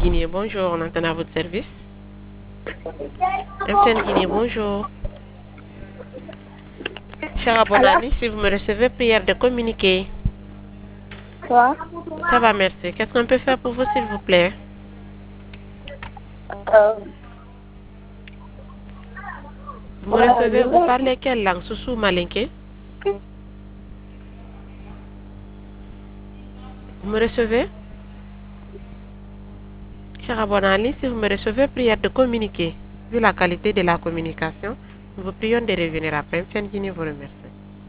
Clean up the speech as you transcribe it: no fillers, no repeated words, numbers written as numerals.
Guinée, bonjour, on entend à votre service. MTN Guinée, bonjour. Cher Alors, abonné, si vous me recevez, prière de communiquer. toi, Ça va, merci. Qu'est-ce qu'on peut faire pour vous, s'il vous plaît? euh, Vous me recevez, vous je parlez quelle langue? Soussou malinké? Vous me recevez? Cher abonné, si vous me recevez, prière de communiquer. Vu la qualité de la communication, nous vous prions de revenir après. MTN Guinée vous remercie.